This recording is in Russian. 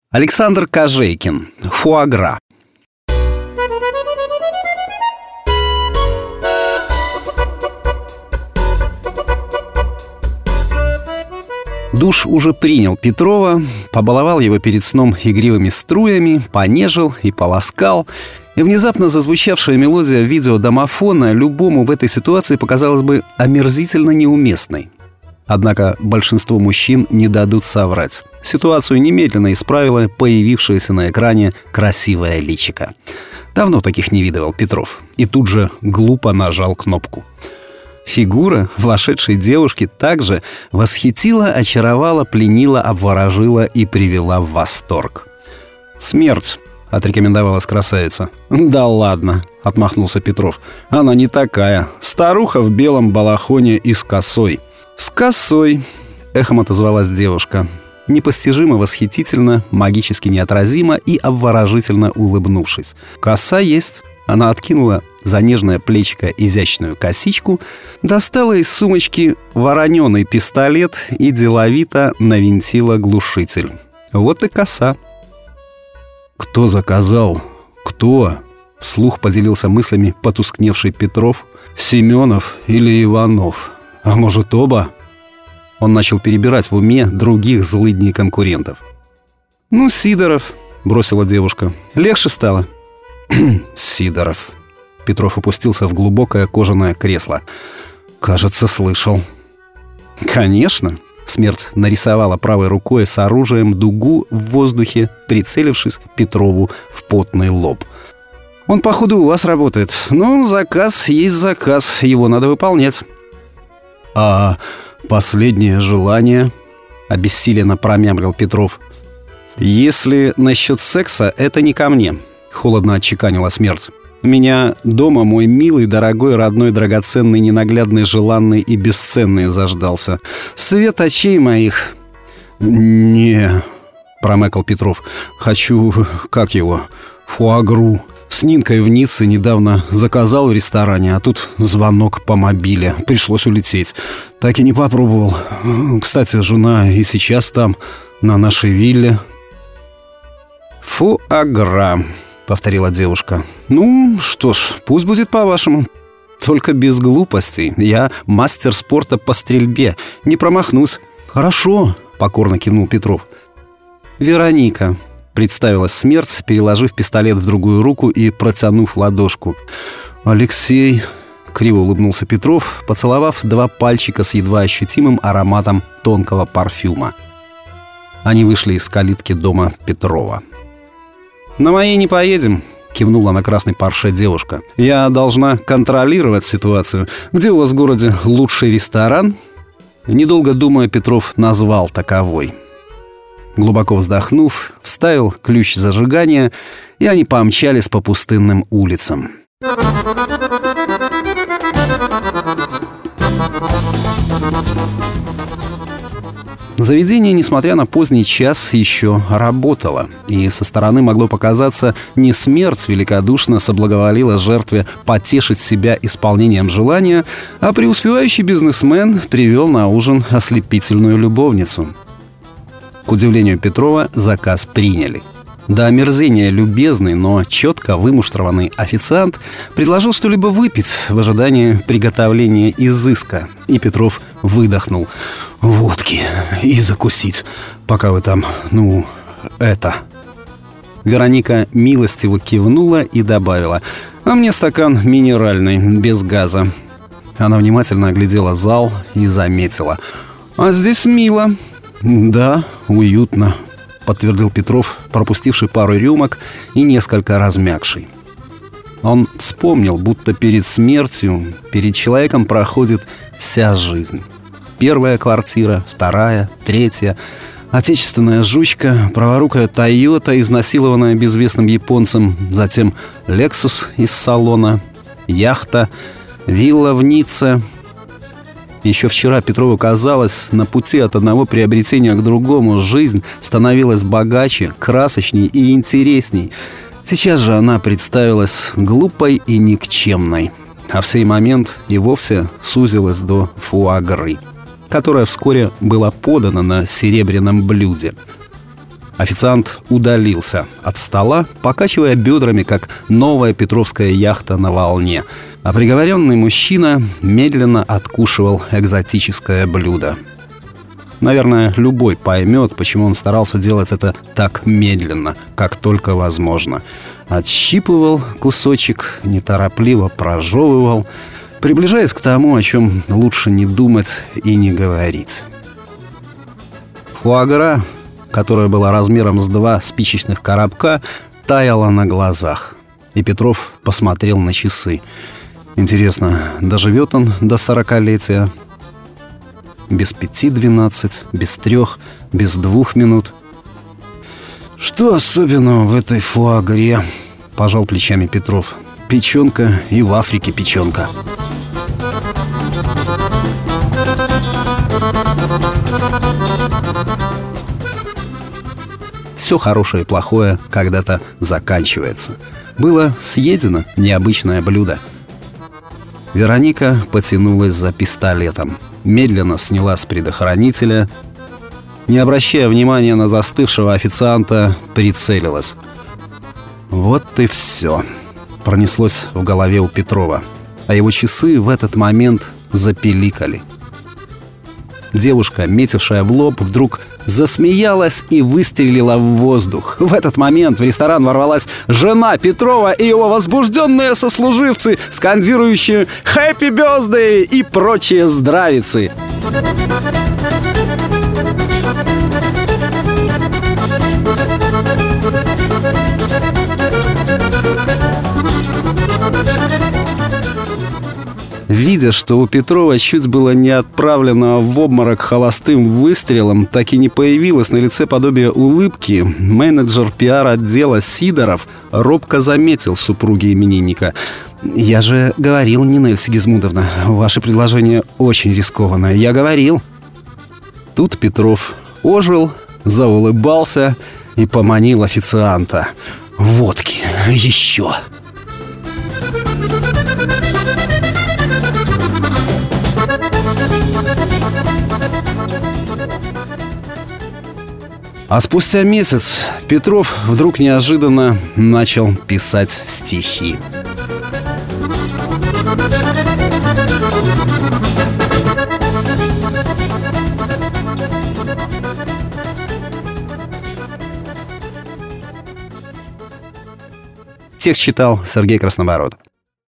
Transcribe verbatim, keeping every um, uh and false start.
Александр Кожейкин. Фуагра. Душ уже принял Петрова, побаловал его перед сном игривыми струями, понежил и поласкал. И внезапно зазвучавшая мелодия видеодомофона любому в этой ситуации показалась бы омерзительно неуместной. Однако большинство мужчин не дадут соврать. Ситуацию немедленно исправила появившееся на экране красивое личико. Давно таких не видывал Петров. И тут же глупо нажал кнопку. Фигура вошедшей девушки также восхитила, очаровала, пленила, обворожила и привела в восторг. «Смерть», — отрекомендовалась красавица. «Да ладно», — отмахнулся Петров. «Она не такая. Старуха в белом балахоне и с косой». «С косой», — эхом отозвалась девушка. Непостижимо восхитительно, магически неотразимо и обворожительно улыбнувшись. «Коса есть». Она откинула за нежное плечико изящную косичку, достала из сумочки вороненый пистолет и деловито навинтила глушитель. Вот и коса. «Кто заказал? Кто?» — вслух поделился мыслями потускневший Петров. «Семенов или Иванов? А может, оба?» Он начал перебирать в уме других злыдней конкурентов. «Ну, Сидоров», — бросила девушка. «Легче стало?» «Сидоров». Петров опустился в глубокое кожаное кресло. «Кажется, слышал». «Конечно». Смерть нарисовала правой рукой с оружием дугу в воздухе, прицелившись Петрову в потный лоб. «Он, походу, у вас работает. Но заказ есть заказ, его надо выполнять». «А последнее желание?» — обессиленно промямлил Петров. «Если насчет секса, это не ко мне», — холодно отчеканила смерть. «Меня дома мой милый, дорогой, родной, драгоценный, ненаглядный, желанный и бесценный заждался. Свет очей моих». «Не», — промекал Петров. «Хочу, как его, фуагру. С Нинкой в Ницце недавно заказал в ресторане, а тут звонок по мобиле. Пришлось улететь. Так и не попробовал. Кстати, жена и сейчас там, на нашей вилле». «Фуагра», — повторила девушка. «Ну, что ж, пусть будет по-вашему. Только без глупостей. Я мастер спорта по стрельбе. Не промахнусь». «Хорошо», — покорно кивнул Петров. «Вероника», — представилась смерть, переложив пистолет в другую руку и протянув ладошку. «Алексей», — криво улыбнулся Петров, поцеловав два пальчика с едва ощутимым ароматом тонкого парфюма. Они вышли из калитки дома Петрова. «На моей не поедем», — кивнула на красный Порше девушка. «Я должна контролировать ситуацию. Где у вас в городе лучший ресторан?» Недолго думая, Петров назвал таковой. Глубоко вздохнув, вставил ключ зажигания, и они помчались по пустынным улицам. Заведение, несмотря на поздний час, еще работало. И со стороны могло показаться, не смерть великодушно соблаговолила жертве потешить себя исполнением желания, а преуспевающий бизнесмен привел на ужин ослепительную любовницу. К удивлению Петрова, заказ приняли. До омерзения любезный, но четко вымуштрованный официант предложил что-либо выпить в ожидании приготовления изыска. И Петров выдохнул: «Водки и закусить, пока вы там, ну, это». Вероника милостиво кивнула и добавила: «А мне стакан минеральный, без газа». Она внимательно оглядела зал и заметила: «А здесь мило». «Да, уютно», — подтвердил Петров, пропустивший пару рюмок и несколько размякший. Он вспомнил, будто перед смертью перед человеком проходит вся жизнь. Первая квартира, вторая, третья, отечественная жучка, праворукая Тойота, изнасилованная безвестным японцем, затем Лексус из салона, яхта, вилла в Ницце. Еще вчера Петрову казалось, на пути от одного приобретения к другому жизнь становилась богаче, красочней и интересней. Сейчас же она представилась глупой и никчемной, а в сей момент и вовсе сузилась до фуагры, которая вскоре была подана на серебряном блюде. Официант удалился от стола, покачивая бедрами, как новая петровская яхта на волне. А приговоренный мужчина медленно откушивал экзотическое блюдо. Наверное, любой поймет, почему он старался делать это так медленно, как только возможно. Отщипывал кусочек, неторопливо прожевывал, приближаясь к тому, о чем лучше не думать и не говорить. Фуагра, которая была размером с два спичечных коробка, таяла на глазах. И Петров посмотрел на часы. Интересно, доживет он до сорокалетия? Без пяти двенадцать, без трех, без двух минут. «Что особенного в этой фуагре?» — пожал плечами Петров. «Печенка и в Африке печенка». Все хорошее и плохое когда-то заканчивается. Было съедено необычное блюдо. Вероника потянулась за пистолетом, медленно сняла с предохранителя, не обращая внимания на застывшего официанта, прицелилась. Вот и все. Пронеслось в голове у Петрова, а его часы в этот момент запиликали. Девушка, метившая в лоб, вдруг засмеялась и выстрелила в воздух. В этот момент в ресторан ворвалась жена Петрова и его возбужденные сослуживцы, скандирующие «Хэппи бёрздэй» и прочие здравицы. Видя, что у Петрова чуть было не отправленного в обморок холостым выстрелом так и не появилось на лице подобие улыбки, менеджер пиар-отдела Сидоров робко заметил супруге именинника: «Я же говорил, Нинель Сигизмундовна, ваше предложение очень рискованное. Я говорил». Тут Петров ожил, заулыбался и поманил официанта: «Водки еще». А спустя месяц Петров вдруг неожиданно начал писать стихи. Текст читал Сергей Краснобород.